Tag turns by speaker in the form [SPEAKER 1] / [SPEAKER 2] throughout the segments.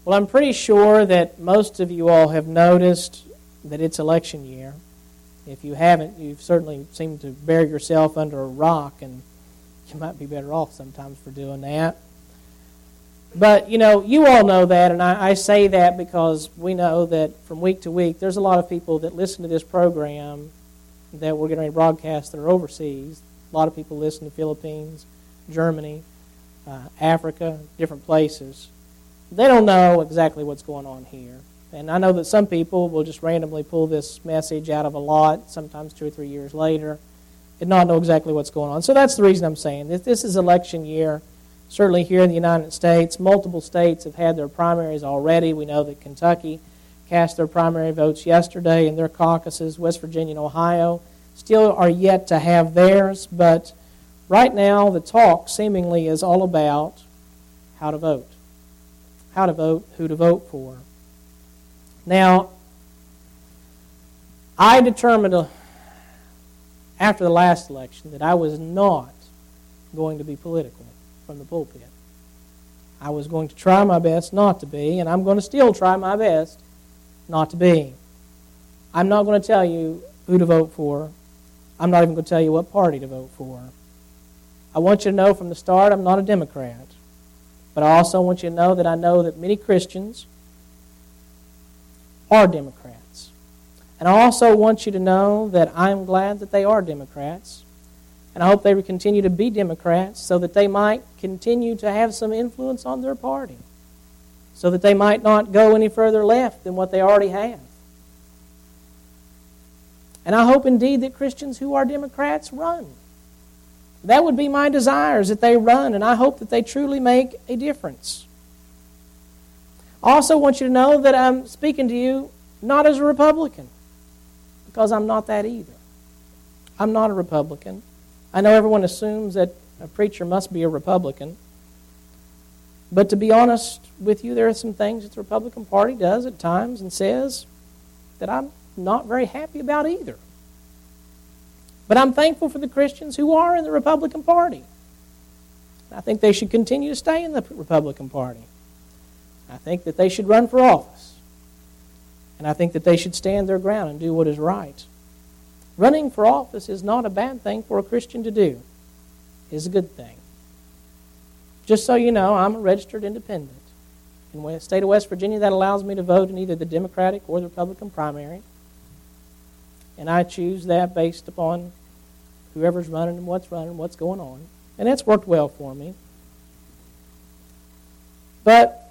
[SPEAKER 1] Well, I'm pretty sure that most of you all have noticed that it's election year. If you haven't, you've certainly seemed to bury yourself under a rock, and you might be better off sometimes for doing that. But, you all know that, and I say that because we know that from week to week, there's a lot of people that listen to this program that we're going to broadcast that are overseas. A lot of people listen to Philippines, Germany, Africa, different places. They don't know exactly what's going on here. And I know that some people will just randomly pull this message out of a lot, sometimes 2 or 3 years later, and not know exactly what's going on. So that's the reason I'm saying this is election year. Certainly here in the United States, multiple states have had their primaries already. We know that Kentucky cast their primary votes yesterday in their caucuses. West Virginia and Ohio still are yet to have theirs. But right now, the talk seemingly is all about how to vote. How to vote, who to vote for. Now, I determined after the last election that I was not going to be political from the pulpit. I was going to try my best not to be, and I'm going to still try my best not to be. I'm not going to tell you who to vote for. I'm not even going to tell you what party to vote for. I want you to know from the start I'm not a Democrat. But I also want you to know that many Christians are Democrats. And I also want you to know that I'm glad that they are Democrats. And I hope they will continue to be Democrats so that they might continue to have some influence on their party. So that they might not go any further left than what they already have. And I hope indeed that Christians who are Democrats run. That would be my desire, is that they run, and I hope that they truly make a difference. I also want you to know that I'm speaking to you not as a Republican, because I'm not that either. I'm not a Republican. I know everyone assumes that a preacher must be a Republican. But to be honest with you, there are some things that the Republican Party does at times and says that I'm not very happy about either. But I'm thankful for the Christians who are in the Republican Party. I think they should continue to stay in the Republican Party. I think that they should run for office. And I think that they should stand their ground and do what is right. Running for office is not a bad thing for a Christian to do. It is a good thing. Just so you know, I'm a registered independent. In the state of West Virginia, that allows me to vote in either the Democratic or the Republican primary. And I choose that based upon whoever's running and what's going on. And that's worked well for me. But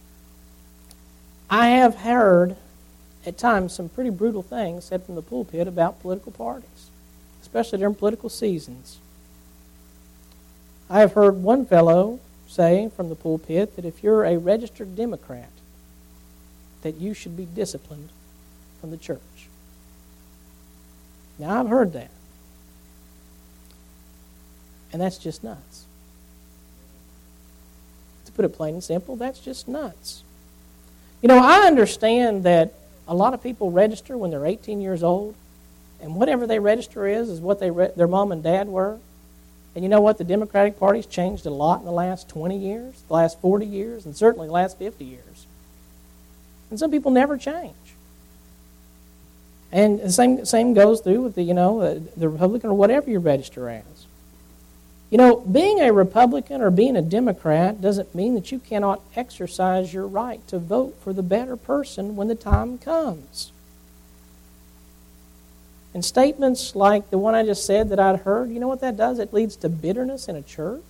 [SPEAKER 1] I have heard at times some pretty brutal things said from the pulpit about political parties, especially during political seasons. I have heard one fellow say from the pulpit that if you're a registered Democrat, that you should be disciplined from the church. Now, I've heard that. And that's just nuts. To put it plain and simple, that's just nuts. I understand that a lot of people register when they're 18 years old, and whatever they register is what their mom and dad were. And you know what? The Democratic Party's changed a lot in the last 20 years, the last 40 years, and certainly the last 50 years. And some people never change. And the same goes through with the Republican or whatever you register as. Being a Republican or being a Democrat doesn't mean that you cannot exercise your right to vote for the better person when the time comes. And statements like the one I just said that I'd heard, you know what that does? It leads to bitterness in a church.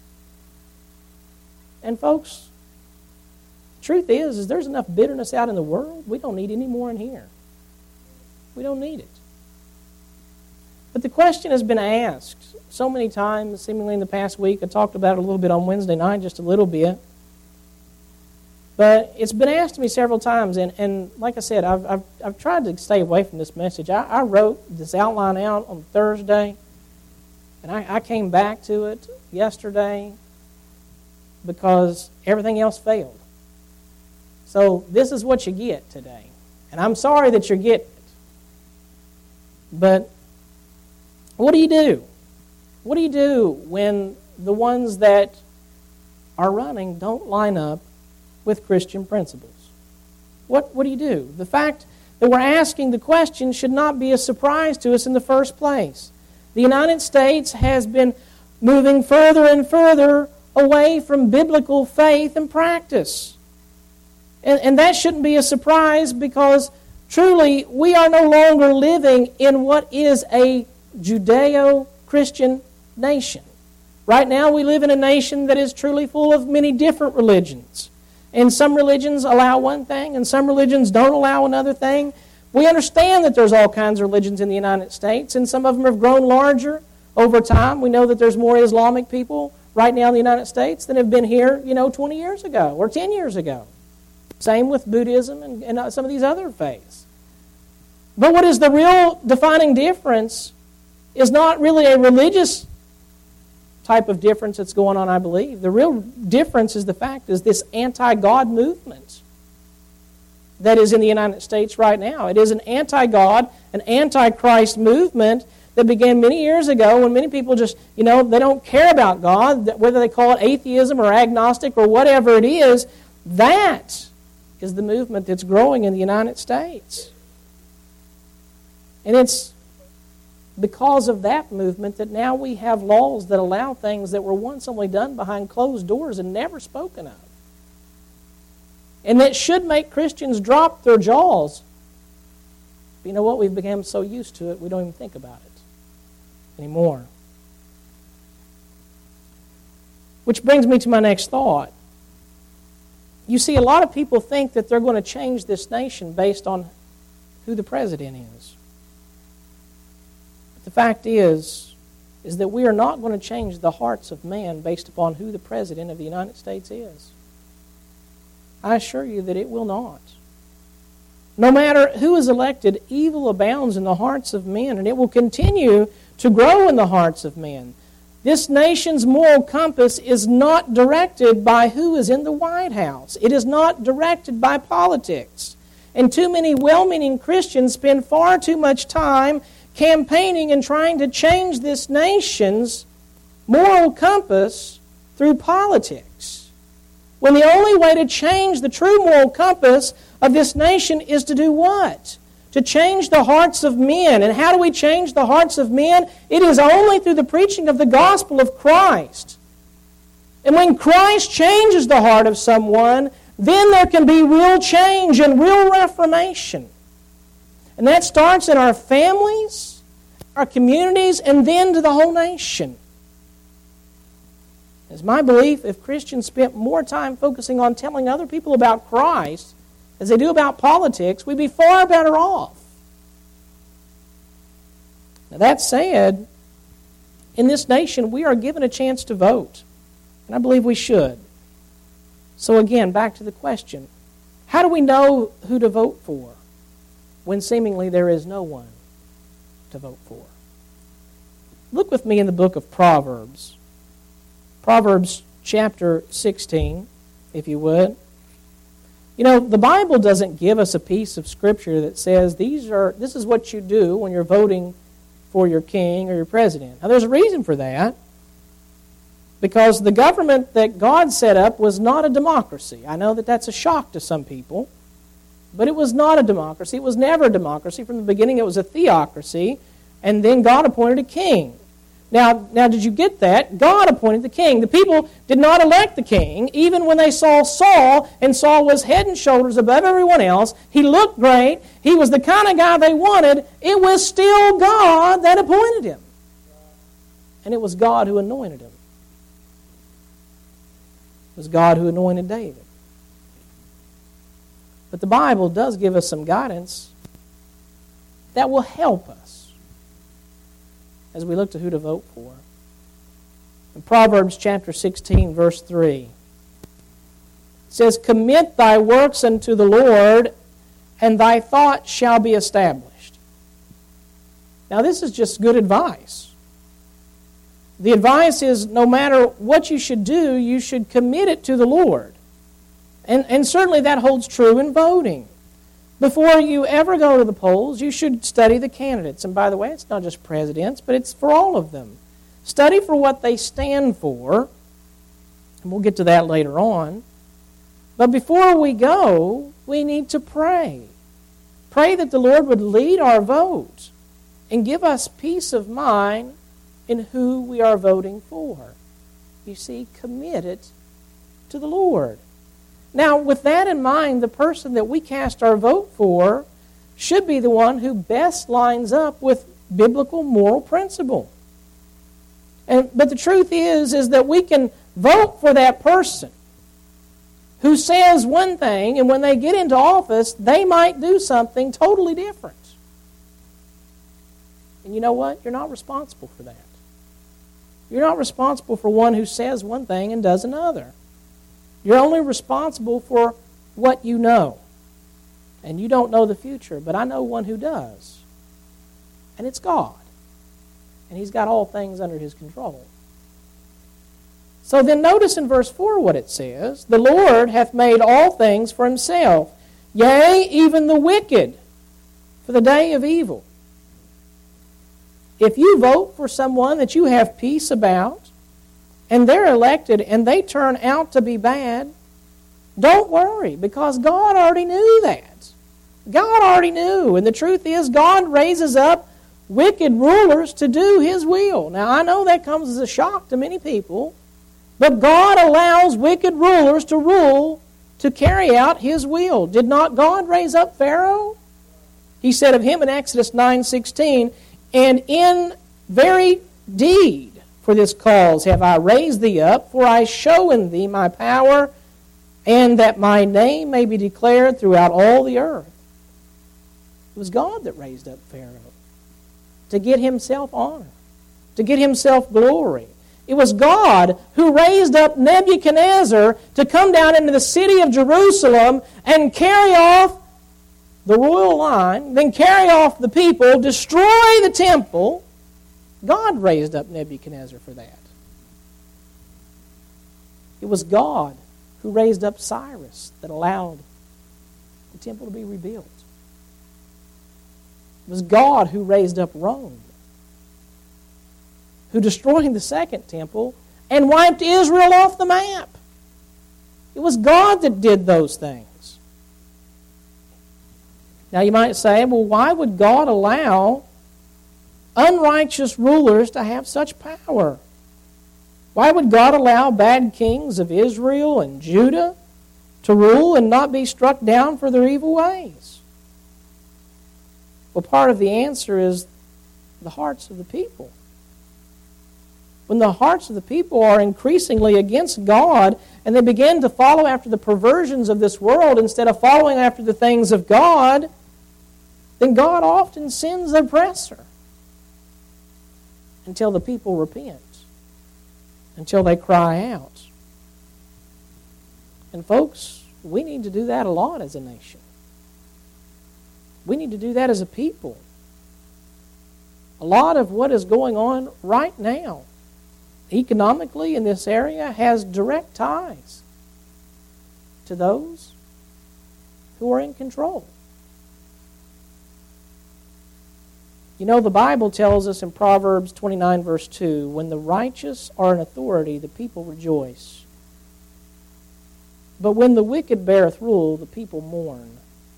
[SPEAKER 1] And folks, the truth is there's enough bitterness out in the world. We don't need any more in here. We don't need it. But the question has been asked so many times, seemingly in the past week. I talked about it a little bit on Wednesday night, just a little bit. But it's been asked to me several times, and like I said, I've tried to stay away from this message. I wrote this outline out on Thursday, and I came back to it yesterday because everything else failed. So this is what you get today. And I'm sorry that you're getting it. But what do you do? What do you do when the ones that are running don't line up with Christian principles. What do you do? The fact that we're asking the question should not be a surprise to us in the first place. The United States has been moving further and further away from biblical faith and practice. And that shouldn't be a surprise, because truly we are no longer living in what is a Judeo-Christian nation. Right now we live in a nation that is truly full of many different religions. And some religions allow one thing, and some religions don't allow another thing. We understand that there's all kinds of religions in the United States, and some of them have grown larger over time. We know that there's more Islamic people right now in the United States than have been here, 20 years ago or 10 years ago. Same with Buddhism and some of these other faiths. But what is the real defining difference is not really a religious type of difference that's going on, I believe. The real difference is this anti-God movement that is in the United States right now. It is an anti-God, an anti-Christ movement that began many years ago when many people just, they don't care about God, whether they call it atheism or agnostic or whatever it is. That is the movement that's growing in the United States. And it's because of that movement that now we have laws that allow things that were once only done behind closed doors and never spoken of. And that should make Christians drop their jaws. But you know what? We've become so used to it, we don't even think about it anymore. Which brings me to my next thought. You see, a lot of people think that they're going to change this nation based on who the president is. But the fact is that we are not going to change the hearts of man based upon who the president of the United States is. I assure you that it will not. No matter who is elected, evil abounds in the hearts of men, and it will continue to grow in the hearts of men. This nation's moral compass is not directed by who is in the White House. It is not directed by politics. And too many well-meaning Christians spend far too much time campaigning and trying to change this nation's moral compass through politics, when the only way to change the true moral compass of this nation is to do what? To change the hearts of men. And how do we change the hearts of men? It is only through the preaching of the gospel of Christ. And when Christ changes the heart of someone, then there can be real change and real reformation. And that starts in our families, our communities, and then to the whole nation. It's my belief, if Christians spent more time focusing on telling other people about Christ as they do about politics, we'd be far better off. Now, that said, in this nation, we are given a chance to vote. And I believe we should. So again, back to the question. How do we know who to vote for when seemingly there is no one to vote for? Look with me in the book of Proverbs. Proverbs chapter 16, if you would. The Bible doesn't give us a piece of Scripture that says this is what you do when you're voting for your king or your president. Now, there's a reason for that. Because the government that God set up was not a democracy. I know that that's a shock to some people. But it was not a democracy. It was never a democracy. From the beginning, it was a theocracy. And then God appointed a king. Now, did you get that? God appointed the king. The people did not elect the king, even when they saw Saul, and Saul was head and shoulders above everyone else. He looked great. He was the kind of guy they wanted. It was still God that appointed him. And it was God who anointed him. It was God who anointed David. But the Bible does give us some guidance that will help us as we look to who to vote for. In Proverbs chapter 16, verse 3, it says, "Commit thy works unto the Lord, and thy thoughts shall be established." Now, this is just good advice. The advice is no matter what you should do, you should commit it to the Lord. And certainly that holds true in voting. Before you ever go to the polls, you should study the candidates. And by the way, it's not just presidents, but it's for all of them. Study for what they stand for, and we'll get to that later on. But before we go, we need to pray. Pray that the Lord would lead our vote and give us peace of mind in who we are voting for. You see, commit it to the Lord. Now, with that in mind, the person that we cast our vote for should be the one who best lines up with biblical moral principle. But the truth is that we can vote for that person who says one thing, and when they get into office, they might do something totally different. And you know what? You're not responsible for that. You're not responsible for one who says one thing and does another. You're only responsible for what you know. And you don't know the future, but I know one who does. And it's God. And He's got all things under His control. So then notice in verse 4 what it says. The Lord hath made all things for Himself, yea, even the wicked, for the day of evil. If you vote for someone that you have peace about, and they're elected and they turn out to be bad, don't worry, because God already knew that. God already knew. And the truth is, God raises up wicked rulers to do His will. Now, I know that comes as a shock to many people, but God allows wicked rulers to rule to carry out His will. Did not God raise up Pharaoh? He said of him in Exodus 9:16, and in very deed for this cause have I raised thee up, for I show in thee my power, and that my name may be declared throughout all the earth. It was God that raised up Pharaoh to get himself honor, to get himself glory. It was God who raised up Nebuchadnezzar to come down into the city of Jerusalem and carry off the royal line, then carry off the people, destroy the temple. God raised up Nebuchadnezzar for that. It was God who raised up Cyrus that allowed the temple to be rebuilt. It was God who raised up Rome, who destroyed the second temple and wiped Israel off the map. It was God that did those things. Now you might say, well, why would God allow unrighteous rulers to have such power? Why would God allow bad kings of Israel and Judah to rule and not be struck down for their evil ways? Well, part of the answer is the hearts of the people. When the hearts of the people are increasingly against God and they begin to follow after the perversions of this world instead of following after the things of God, then God often sends the oppressor until the people repent, until they cry out. And folks, we need to do that a lot as a nation. We need to do that as a people. A lot of what is going on right now economically in this area has direct ties to those who are in control. You know, the Bible tells us in Proverbs 29 verse 2, when the righteous are in authority, the people rejoice. But when the wicked beareth rule, the people mourn.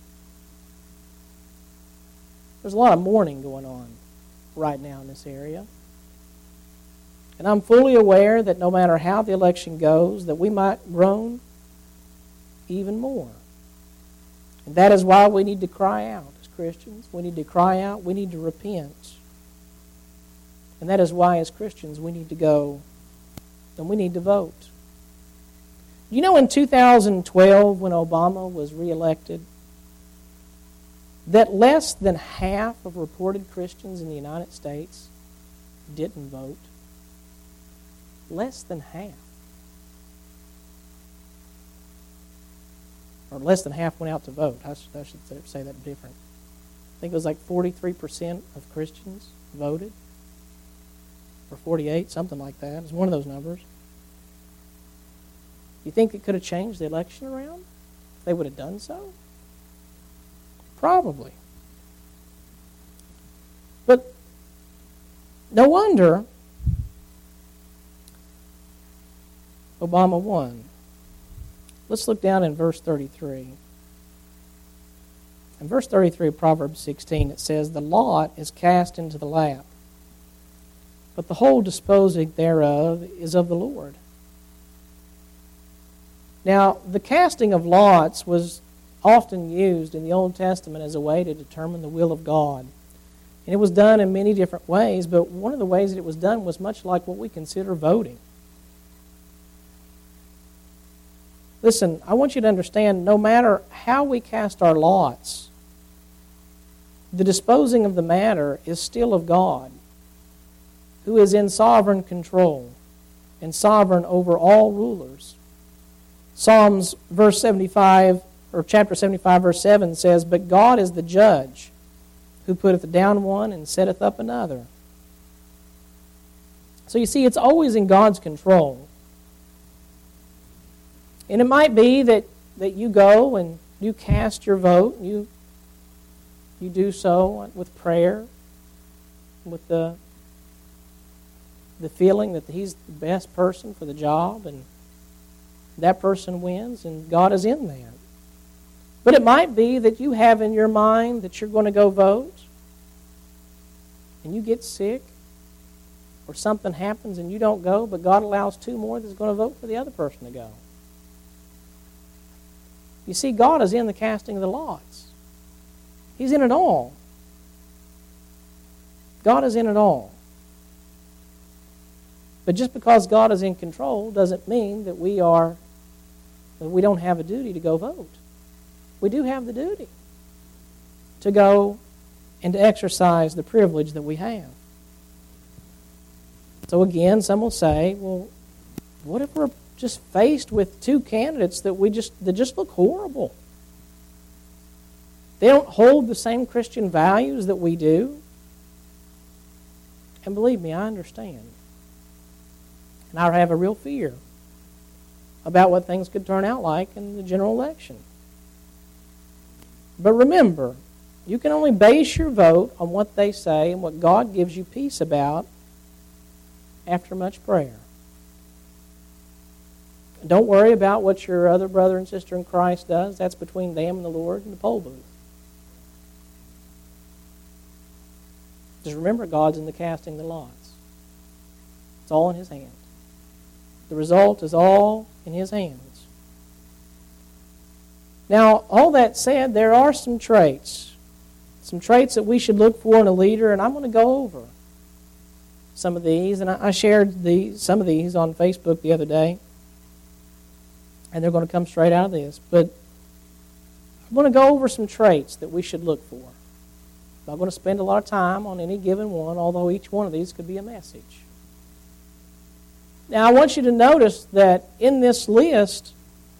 [SPEAKER 1] There's a lot of mourning going on right now in this area. And I'm fully aware that no matter how the election goes, that we might groan even more. And that is why we need to cry out as Christians. We need to cry out. We need to repent. And that is why as Christians we need to go and we need to vote. You know, in 2012 when Obama was reelected, that less than half of reported Christians in the United States didn't vote. Less than half. Or less than half went out to vote. I should say that different. I think it was like 43% of Christians voted. Or 48, something like that. It's one of those numbers. You think it could have changed the election around if they would have done so? Probably. But no wonder Obama won. Let's look down in verse 33. In verse 33 of Proverbs 16, it says, "The lot is cast into the lap, but the whole disposing thereof is of the Lord." Now, the casting of lots was often used in the Old Testament as a way to determine the will of God. And it was done in many different ways, but one of the ways that it was done was much like what we consider voting. Listen, I want you to understand, no matter how we cast our lots, the disposing of the matter is still of God, who is in sovereign control and sovereign over all rulers. Psalms verse 75, or chapter 75, verse 7 says, "But God is the judge, who putteth down one and setteth up another." So you see, it's always in God's control. And it might be that you go and you cast your vote, you do so with prayer, with the feeling that he's the best person for the job, and that person wins, and God is in that. But it might be that you have in your mind that you're going to go vote, and you get sick, or something happens and you don't go, but God allows two more that's going to vote for the other person to go. You see, God is in the casting of the lots. He's in it all. God is in it all. But just because God is in control doesn't mean that we don't have a duty to go vote. We do have the duty to go and to exercise the privilege that we have. So again, some will say, well, what if we're just faced with two candidates that just look horrible? They don't hold the same Christian values that we do. And believe me, I understand. And I have a real fear about what things could turn out like in the general election. But remember, you can only base your vote on what they say and what God gives you peace about after much prayer. Don't worry about what your other brother and sister in Christ does. That's between them and the Lord in the poll booth. Just remember, God's in the casting the lots. It's all in His hands. The result is all in His hands. Now, all that said, there are some traits that we should look for in a leader, and I'm going to go over some of these. And I shared some of these on Facebook the other day, and they're going to come straight out of this. But I'm going to go over some traits that we should look for. I'm not going to spend a lot of time on any given one, although each one of these could be a message. Now, I want you to notice that in this list,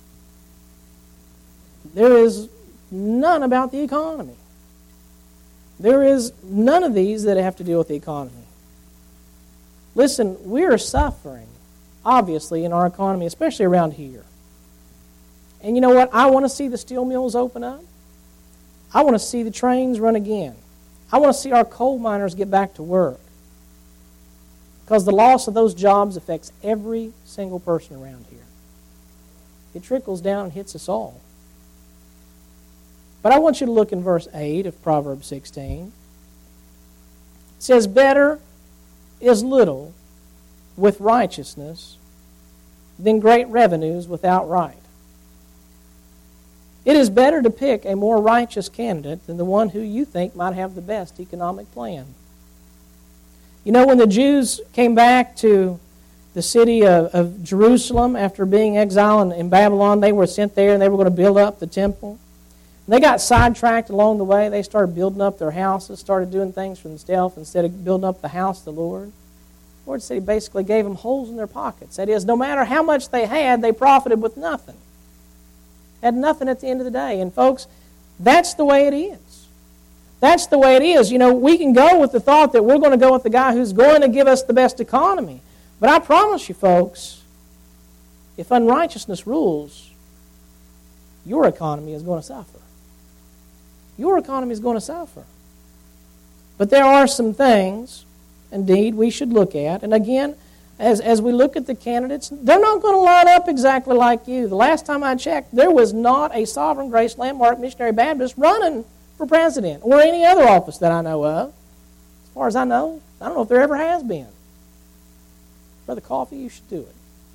[SPEAKER 1] there is none about the economy. There is none of these that have to deal with the economy. Listen, we are suffering, obviously, in our economy, especially around here. And you know what? I want to see the steel mills open up. I want to see the trains run again. I want to see our coal miners get back to work. Because the loss of those jobs affects every single person around here. It trickles down and hits us all. But I want you to look in verse 8 of Proverbs 16. It says, "Better is little with righteousness than great revenues without right." It is better to pick a more righteous candidate than the one who you think might have the best economic plan. You know, when the Jews came back to the city of Jerusalem after being exiled in Babylon, they were sent there and they were going to build up the temple. And they got sidetracked along the way. They started building up their houses, started doing things for themselves instead of building up the house of the Lord. The Lord said He basically gave them holes in their pockets. That is, no matter how much they had, they profited with nothing. Had nothing at the end of the day. And folks, that's the way it is. That's the way it is. You know, we can go with the thought that we're going to go with the guy who's going to give us the best economy. But I promise you, folks, if unrighteousness rules, your economy is going to suffer. Your economy is going to suffer. But there are some things, indeed, we should look at. And again, as we look at the candidates, they're not going to line up exactly like you. The last time I checked, there was not a Sovereign Grace Landmark Missionary Baptist running for president or any other office that I know of. As far as I know, I don't know if there ever has been. Brother Coffee, you should do it.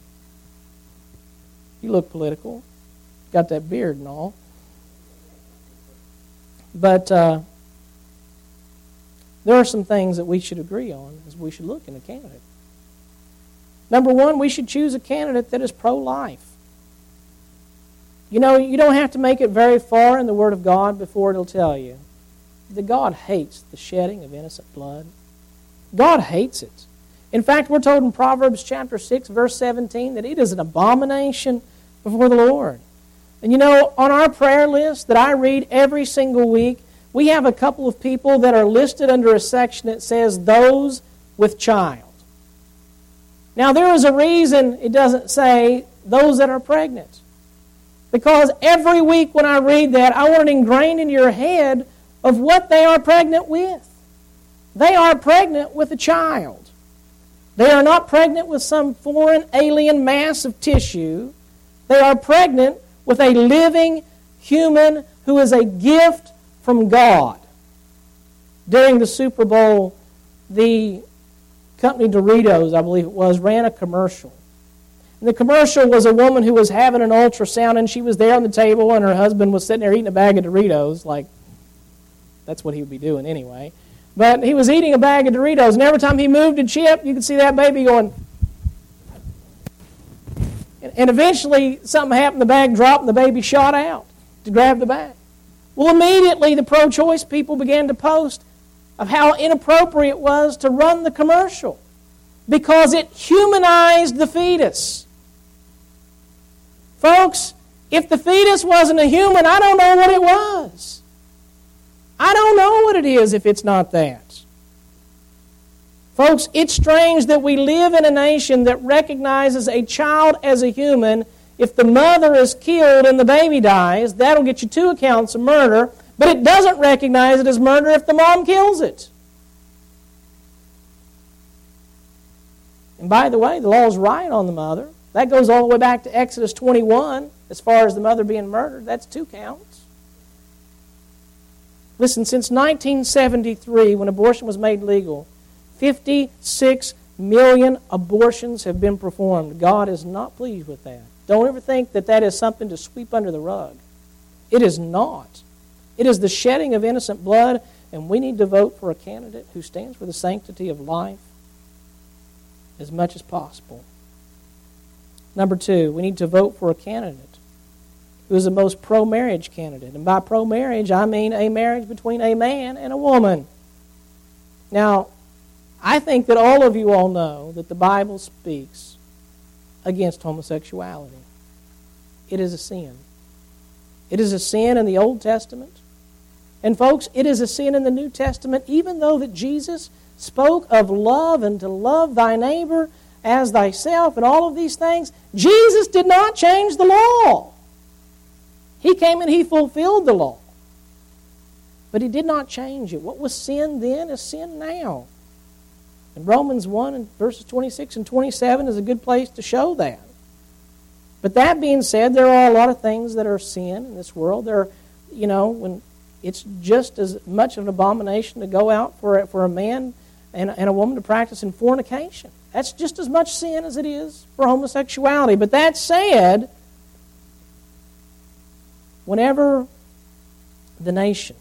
[SPEAKER 1] You look political. Got that beard and all. But there are some things that we should agree on as we should look in a candidate. Number one, we should choose a candidate that is pro-life. You know, you don't have to make it very far in the Word of God before it'll tell you that God hates the shedding of innocent blood. God hates it. In fact, we're told in Proverbs chapter 6, verse 17, that it is an abomination before the Lord. And you know, on our prayer list that I read every single week, we have a couple of people that are listed under a section that says, those with child. Now, there is a reason it doesn't say those that are pregnant. Because every week when I read that, I want it ingrained in your head of what they are pregnant with. They are pregnant with a child. They are not pregnant with some foreign alien mass of tissue. They are pregnant with a living human who is a gift from God. During the Super Bowl, the company Doritos, I believe it was, ran a commercial. And the commercial was a woman who was having an ultrasound, and she was there on the table, and her husband was sitting there eating a bag of Doritos, like that's what he would be doing anyway. But he was eating a bag of Doritos, and every time he moved a chip, you could see that baby going. And eventually, something happened, the bag dropped, and the baby shot out to grab the bag. Well, immediately, the pro-choice people began to post of how inappropriate it was to run the commercial because it humanized the fetus. Folks, if the fetus wasn't a human, I don't know what it was. I don't know what it is if it's not that. Folks, it's strange that we live in a nation that recognizes a child as a human. If the mother is killed and the baby dies, that'll get you 2 accounts of murder, but it doesn't recognize it as murder if the mom kills it. And by the way, the law is right on the mother. That goes all the way back to Exodus 21 as far as the mother being murdered. That's 2 counts. Listen, since 1973, when abortion was made legal, 56 million abortions have been performed. God is not pleased with that. Don't ever think that that is something to sweep under the rug. It is not. It is the shedding of innocent blood, and we need to vote for a candidate who stands for the sanctity of life as much as possible. Number 2, we need to vote for a candidate who is the most pro-marriage candidate. And by pro-marriage, I mean a marriage between a man and a woman. Now, I think that all of you all know that the Bible speaks against homosexuality. It is a sin. It is a sin in the Old Testament. And folks, it is a sin in the New Testament, even though that Jesus spoke of love and to love thy neighbor as thyself and all of these things. Jesus did not change the law. He came and he fulfilled the law. But he did not change it. What was sin then is sin now. And Romans 1 and verses 26 and 27 is a good place to show that. But that being said, there are a lot of things that are sin in this world. There are, when it's just as much of an abomination to go out for a man and a woman to practice in fornication. That's just as much sin as it is for homosexuality. But that said, whenever the nation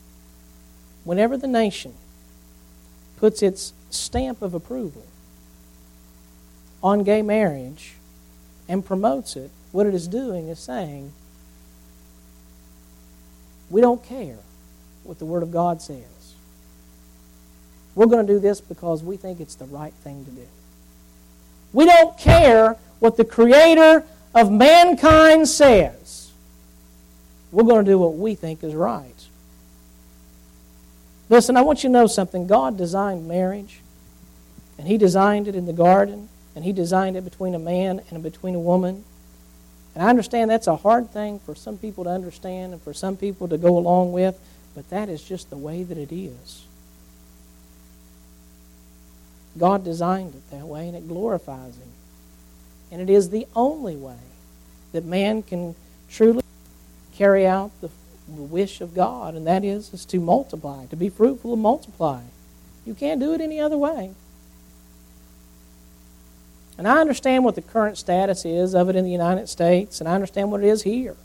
[SPEAKER 1] puts its stamp of approval on gay marriage and promotes it, what it is doing is saying, we don't care what the Word of God says. We're going to do this because we think it's the right thing to do. We don't care what the Creator of mankind says. We're going to do what we think is right. Listen, I want you to know something. God designed marriage, and He designed it in the garden, and He designed it between a man and between a woman. And I understand that's a hard thing for some people to understand and for some people to go along with, but that is just the way that it is. God designed it that way, and it glorifies Him. And it is the only way that man can truly carry out the wish of God, and that is to multiply, to be fruitful and multiply. You can't do it any other way. And I understand what the current status is of it in the United States, and I understand what it is here.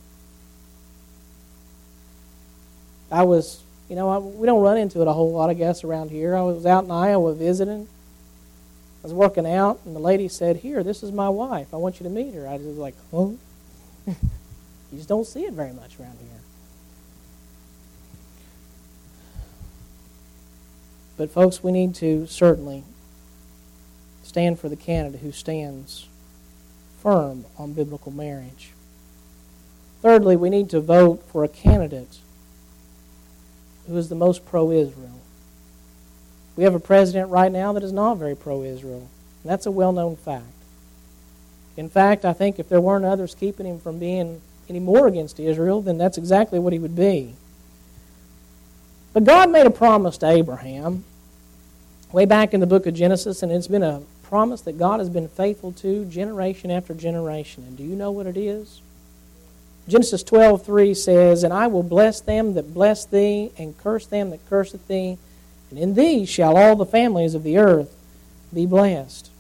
[SPEAKER 1] We don't run into it a whole lot, I guess, around here. I was out in Iowa visiting. I was working out, and the lady said, "Here, this is my wife. I want you to meet her." I was like, "Oh." You just don't see it very much around here. But folks, we need to certainly stand for the candidate who stands firm on biblical marriage. Thirdly, we need to vote for a candidate who is the most pro-Israel. We have a president right now that is not very pro-Israel, and that's a well-known fact. In fact, I think if there weren't others keeping him from being any more against Israel, then that's exactly what he would be. But God made a promise to Abraham way back in the book of Genesis, and it's been a promise that God has been faithful to generation after generation. And do you know what it is? Genesis 12:3 says, "And I will bless them that bless thee, and curse them that curseth thee, and in thee shall all the families of the earth be blessed."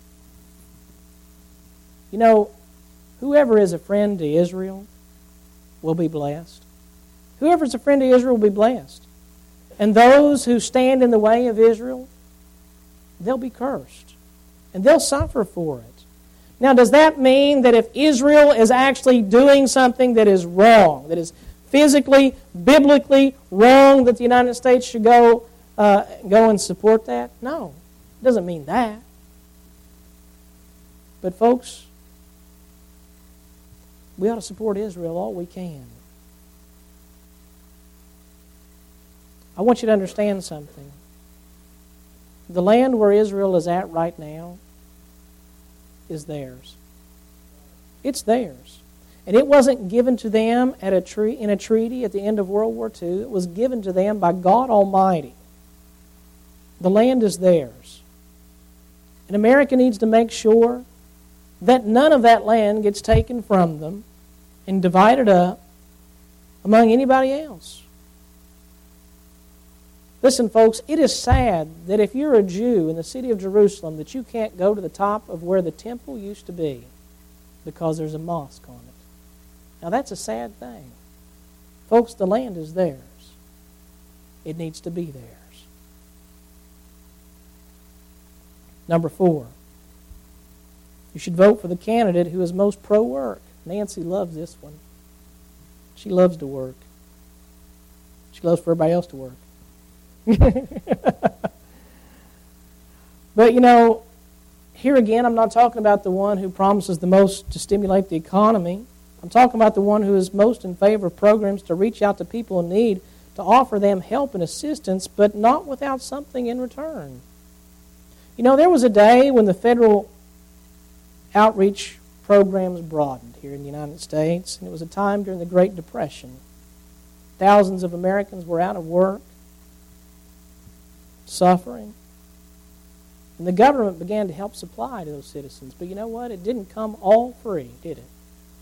[SPEAKER 1] You know, whoever is a friend to Israel will be blessed. Whoever is a friend to Israel will be blessed. And those who stand in the way of Israel, they'll be cursed. And they'll suffer for it. Now, does that mean that if Israel is actually doing something that is wrong, that is physically, biblically wrong, that the United States should go and support that? No, it doesn't mean that. But folks, we ought to support Israel all we can. I want you to understand something. The land where Israel is at right now is theirs. It's theirs. And it wasn't given to them in a treaty at the end of World War II. It was given to them by God Almighty. The land is theirs. And America needs to make sure that none of that land gets taken from them and divided up among anybody else. Listen, folks, it is sad that if you're a Jew in the city of Jerusalem that you can't go to the top of where the temple used to be because there's a mosque on it. Now that's a sad thing. Folks, the land is theirs. It needs to be theirs. Number 4, you should vote for the candidate who is most pro-work. Nancy loves this one. She loves to work. She loves for everybody else to work. But here again, I'm not talking about the one who promises the most to stimulate the economy. I'm talking about the one who is most in favor of programs to reach out to people in need, to offer them help and assistance, but not without something in return. There was a day when the federal outreach programs broadened here in the United States, and it was a time during the Great Depression. Thousands of Americans were out of work, suffering. And the government began to help supply to those citizens. But you know what? It didn't come all free, did it?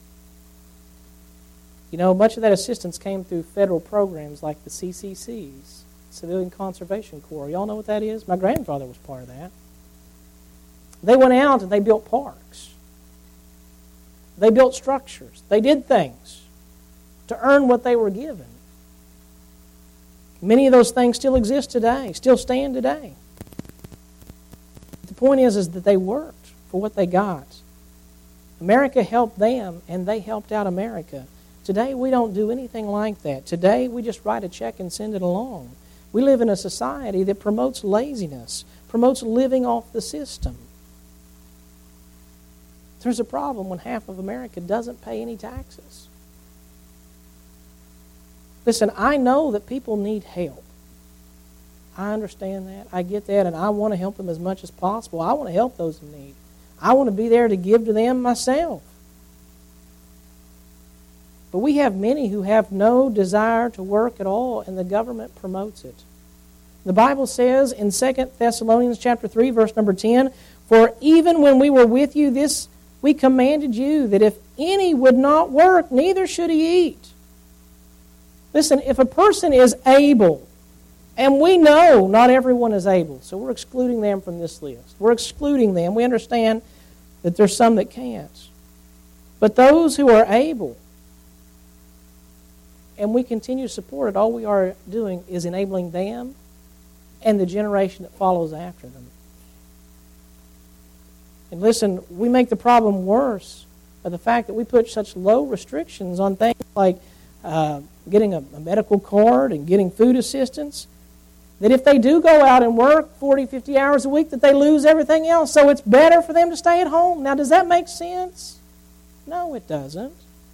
[SPEAKER 1] Much of that assistance came through federal programs like the CCCs, Civilian Conservation Corps. Y'all know what that is? My grandfather was part of that. They went out and they built parks. They built structures. They did things to earn what they were given. Many of those things still exist today, still stand today. The point is that they worked for what they got. America helped them, and they helped out America. Today, we don't do anything like that. Today, we just write a check and send it along. We live in a society that promotes laziness, promotes living off the system. There's a problem when half of America doesn't pay any taxes. Listen, I know that people need help. I understand that. I get that, and I want to help them as much as possible. I want to help those in need. I want to be there to give to them myself. But we have many who have no desire to work at all, and the government promotes it. The Bible says in 2 Thessalonians chapter 3, verse number 10, "For even when we were with you, this we commanded you, that if any would not work, neither should he eat." Listen, if a person is able, and we know not everyone is able, so we're excluding them from this list. We're excluding them. We understand that there's some that can't. But those who are able, and we continue to support it, all we are doing is enabling them and the generation that follows after them. And listen, we make the problem worse by the fact that we put such low restrictions on things like getting a medical card and getting food assistance, that if they do go out and work 40, 50 hours a week, that they lose everything else. So it's better for them to stay at home. Now, does that make sense? No, it doesn't.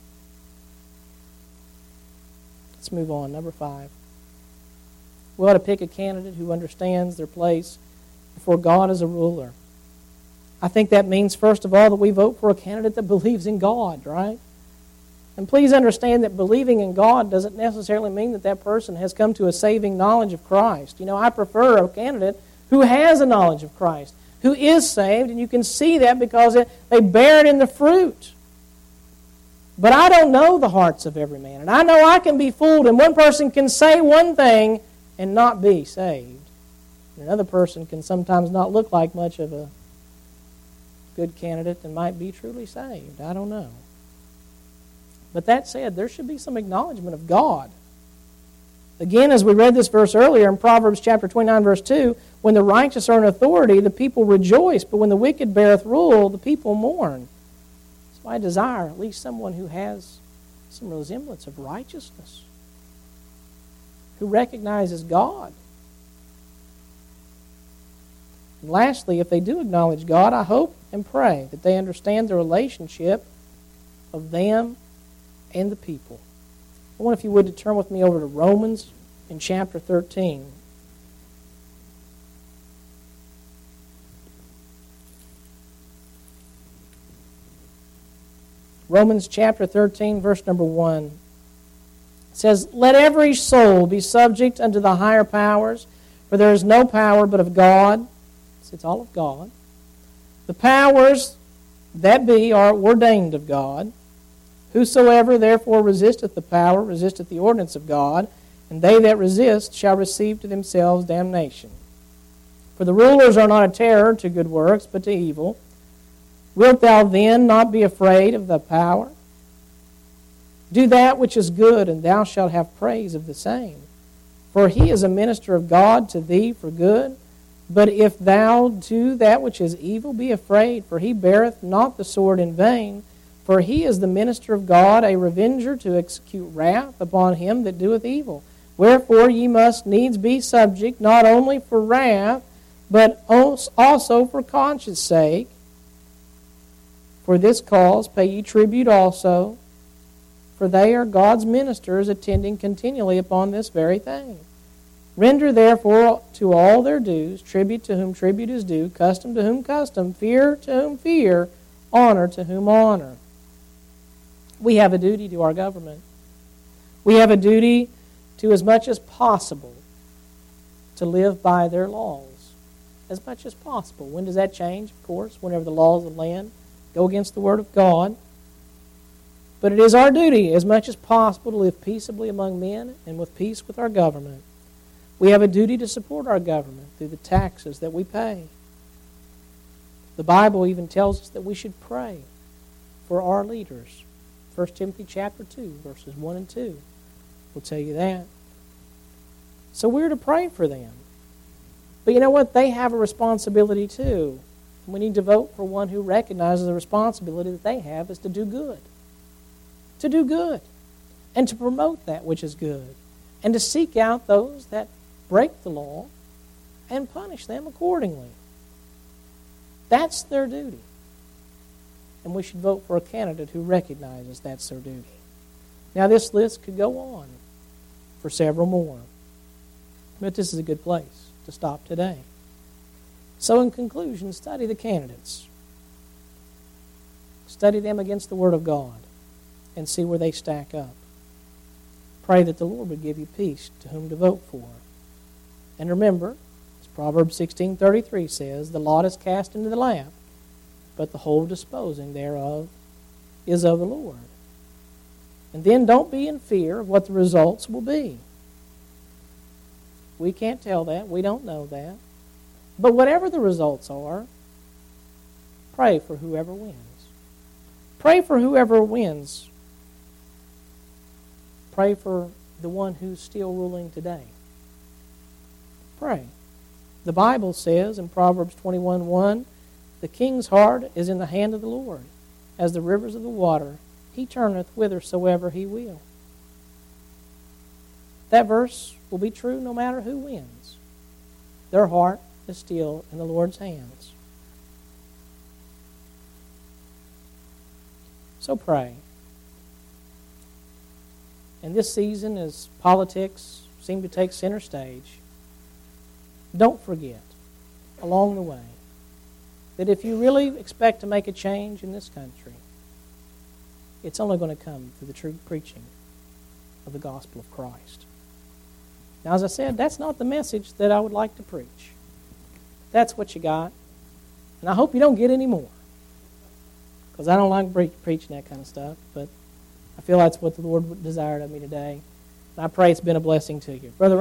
[SPEAKER 1] Let's move on. Number 5. We ought to pick a candidate who understands their place before God as a ruler. I think that means, first of all, that we vote for a candidate that believes in God, right? And please understand that believing in God doesn't necessarily mean that that person has come to a saving knowledge of Christ. You know, I prefer a candidate who has a knowledge of Christ, who is saved, and you can see that because they bear it in the fruit. But I don't know the hearts of every man, and I know I can be fooled, and one person can say one thing and not be saved. And another person can sometimes not look like much of a good candidate and might be truly saved. I don't know. But that said, there should be some acknowledgement of God. Again, as we read this verse earlier in Proverbs chapter 29, verse 2, when the righteous are in authority, the people rejoice, but when the wicked beareth rule, the people mourn. So I desire at least someone who has some resemblance of righteousness, who recognizes God. And lastly, if they do acknowledge God, I hope and pray that they understand the relationship of them and the people. I want, if you would, to turn with me over to Romans in chapter 13. Romans chapter 13, verse number 1. It says, "Let every soul be subject unto the higher powers, for there is no power but of God." It's all of God. "The powers that be are ordained of God. Whosoever therefore resisteth the power resisteth the ordinance of God, and they that resist shall receive to themselves damnation. For the rulers are not a terror to good works, but to evil. Wilt thou then not be afraid of the power? Do that which is good, and thou shalt have praise of the same. For he is a minister of God to thee for good. But if thou do that which is evil, be afraid, for he beareth not the sword in vain. For he is the minister of God, a revenger to execute wrath upon him that doeth evil. Wherefore ye must needs be subject, not only for wrath, but also for conscience sake. For this cause pay ye tribute also, for they are God's ministers, attending continually upon this very thing. Render therefore to all their dues, tribute to whom tribute is due, custom to whom custom, fear to whom fear, honor to whom honor." We have a duty to our government. We have a duty to, as much as possible, to live by their laws. As much as possible. When does that change? Of course, whenever the laws of the land go against the Word of God. But it is our duty, as much as possible, to live peaceably among men and with peace with our government. We have a duty to support our government through the taxes that we pay. The Bible even tells us that we should pray for our leaders. 1 Timothy chapter 2, verses 1 and 2 will tell you that. So we're to pray for them. But you know what? They have a responsibility too. We need to vote for one who recognizes the responsibility that they have is to do good. To do good. And to promote that which is good. And to seek out those that break the law and punish them accordingly. That's their duty. And we should vote for a candidate who recognizes that's their duty. Now, this list could go on for several more. But this is a good place to stop today. So, in conclusion, study the candidates. Study them against the Word of God and see where they stack up. Pray that the Lord would give you peace to whom to vote for. And remember, as Proverbs 16:33 says, the lot is cast into the lap, but the whole disposing thereof is of the Lord. And then don't be in fear of what the results will be. We can't tell that. We don't know that. But whatever the results are, pray for whoever wins. Pray for whoever wins. Pray for the one who's still ruling today. Pray. The Bible says in Proverbs 21:1, the king's heart is in the hand of the Lord, as the rivers of the water. He turneth whithersoever he will. That verse will be true no matter who wins. Their heart is still in the Lord's hands. So pray. And this season, as politics seem to take center stage, don't forget, along the way, that if you really expect to make a change in this country, it's only going to come through the true preaching of the gospel of Christ. Now, as I said, that's not the message that I would like to preach. That's what you got. And I hope you don't get any more, because I don't like preaching that kind of stuff, but I feel that's what the Lord desired of me today. And I pray it's been a blessing to you. Brother